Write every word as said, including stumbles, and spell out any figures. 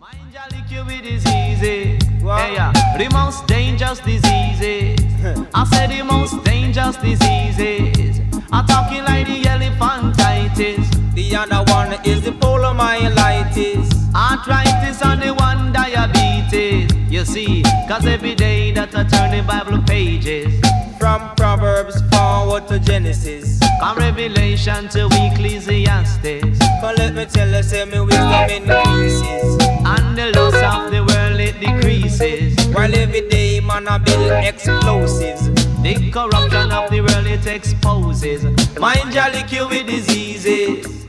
Mind your liquor with diseases. Hey, yeah. The most dangerous diseases. I said the most dangerous diseases. I'm talking like the elephantitis. The other one is the polymyelitis. Arthritis and the one diabetes. You see, cause every day that I turn the Bible pages, from Proverbs forward to Genesis, from Revelation to Ecclesiastes, come let me tell you, say me wisdom increases, and the lust of the world it decreases, while every day man a build explosives. The corruption of the world it exposes. Mind your liquor with diseases.